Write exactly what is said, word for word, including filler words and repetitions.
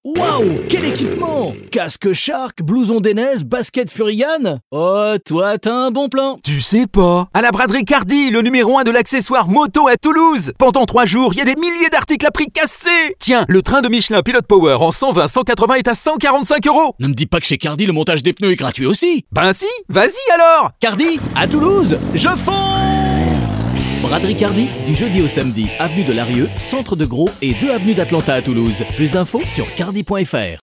Waouh, quel équipement! Casque Shark, blouson d'Enez, basket Furigan. Oh, toi, t'as un bon plan. Tu sais pas. À la braderie Cardi, le numéro un de l'accessoire moto à Toulouse. Pendant trois jours, il y a des milliers d'articles à prix cassés. Tiens, le train de Michelin Pilot Power en cent vingt cent quatre-vingts est à cent quarante-cinq euros. Ne me dis pas que chez Cardi, le montage des pneus est gratuit aussi. Ben si, vas-y alors. Cardi, à Toulouse, je fonce! Braderie Cardi, du jeudi au samedi, avenue de Larieux, centre de Gros et deux avenue d'Atlanta à Toulouse. Plus d'infos sur cardi point f r.